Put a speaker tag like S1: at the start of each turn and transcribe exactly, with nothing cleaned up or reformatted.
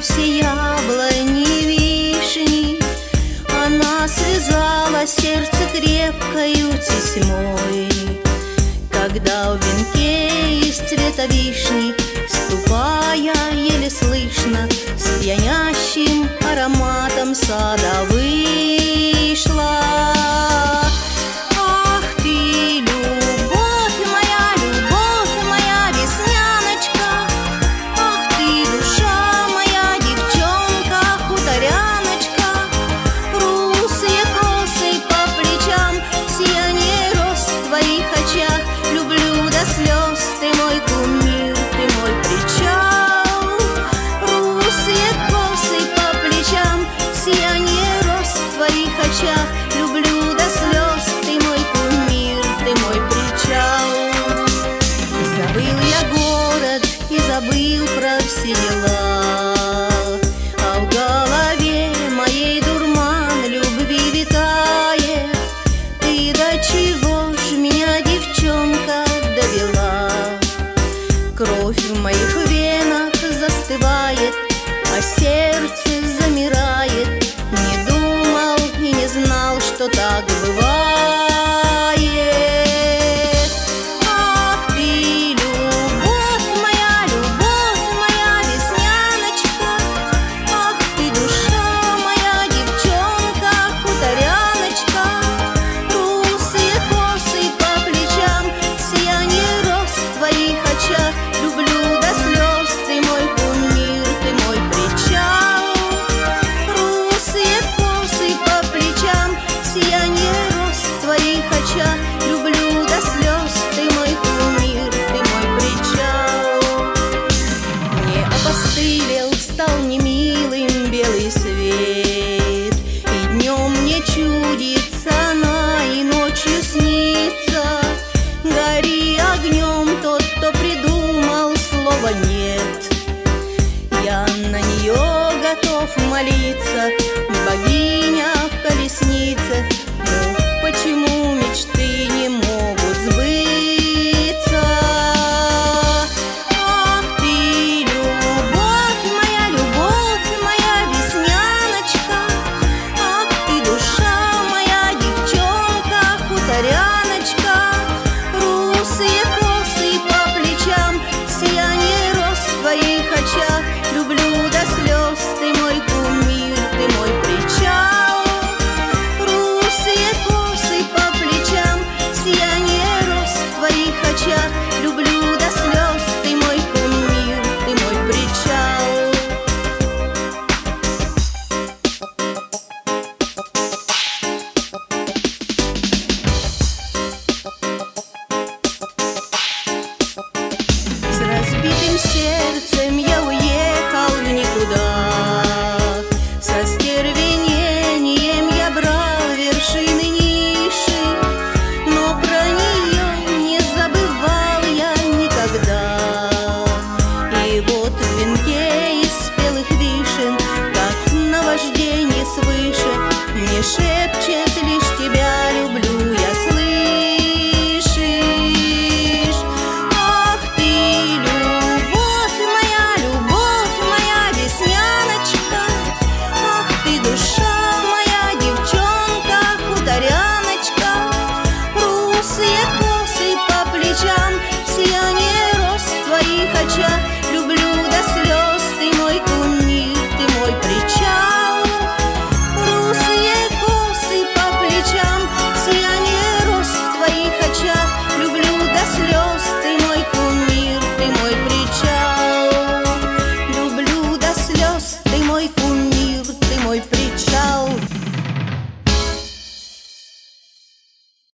S1: все яблони, вишни. Она связала сердце крепкою тесьмой, когда в венке из цвета вишни, ступая еле слышно, с пьянящим ароматом сада вышла. Ах ты, любовь моя, любовь моя, весняночка, ах ты, душа моя, девчонка, хуторяночка, русые косы по плечам, сияние роз в твоих очах, люблю до слез, ты мой кумир, ты мой причал. Русые косы по плечам, сияние роз в твоих очах, люблю до слез, ты мой кумир, ты мой причал. Забыл я город и забыл про все дела, а в голове моей дурман любви витает. Ты до чего ж меня, девчонка, довела? Кровь в моих венах застывает, а сердце замирает. Не думал и не знал, что так бывает. Ах ты, любовь моя, любовь моя, весняночка, ах ты, душа моя, девчонка, хуторяночка, русые косы по плечам, сияние роз в твоих очах, люблю до слез, ты мой кумир, ты мой причал. Русые косы по плечам, сияние роз в твоих очах, люблю до слез, ты мой кумир, ты мой причал. Мне опостылел, стал немилым белый свет, и днем мне чудится она, и ночью снится. Гори огнем тот, кто придумал слово «нет». Я на нее готов молиться, богиня в колеснице. Ну, почему мечты не могут сбыться? Ах ты, любовь моя, любовь моя, весняночка, ах ты, душа моя, девчонка, хуторяночка, русые косы по плечам, сияние роз в твоих очах, люблю до слез, ты мой кумир, ты мой причал. Русые косы по плечам, сияние роз в твоих очах, люблю до слез, ты мой кумир, ты мой причал. С разбитым сердцем я уехал в никуда, со стервенением я брал вершины ниши, но про нее не забывал я никогда. И вот в венке